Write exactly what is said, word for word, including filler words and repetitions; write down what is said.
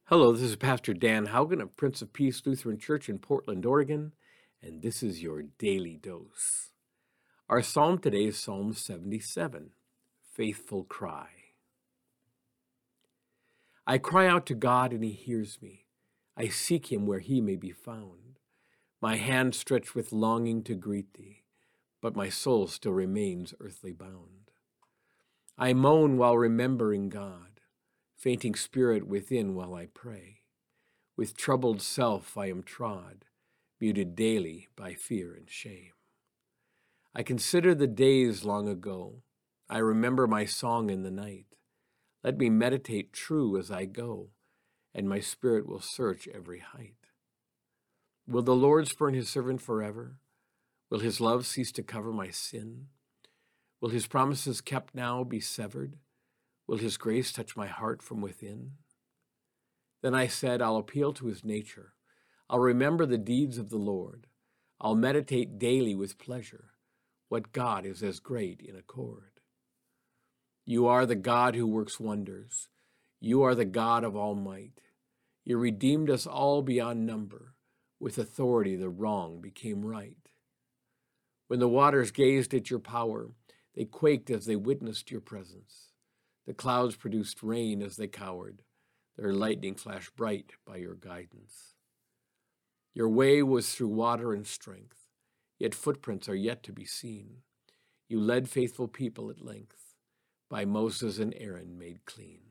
Hello, this is Pastor Dan Haugen of Prince of Peace Lutheran Church in Portland, Oregon, and this is your daily dose. Our psalm today is Psalm seventy-seven, Faithful Cry. I cry out to God and he hears me. I seek him where he may be found. My hand stretched with longing to greet thee, but my soul still remains earthly bound. I moan while remembering God, fainting spirit within while I pray. With troubled self I am trod, muted daily by fear and shame. I consider the days long ago. I remember my song in the night. Let me meditate true as I go, and my spirit will search every height. Will the Lord spurn his servant forever? Will his love cease to cover my sin? Will his promises kept now be severed? Will his grace touch my heart from within? Then I said, I'll appeal to his nature. I'll remember the deeds of the Lord. I'll meditate daily with pleasure. What God is as great in accord. You are the God who works wonders. You are the God of all might. You redeemed us all beyond number. With authority the wrong became right. When the waters gazed at your power, they quaked as they witnessed your presence. The clouds produced rain as they cowered. Their lightning flashed bright by your guidance. Your way was through water and strength, yet footprints are yet to be seen. You led faithful people at length, by Moses and Aaron made clean.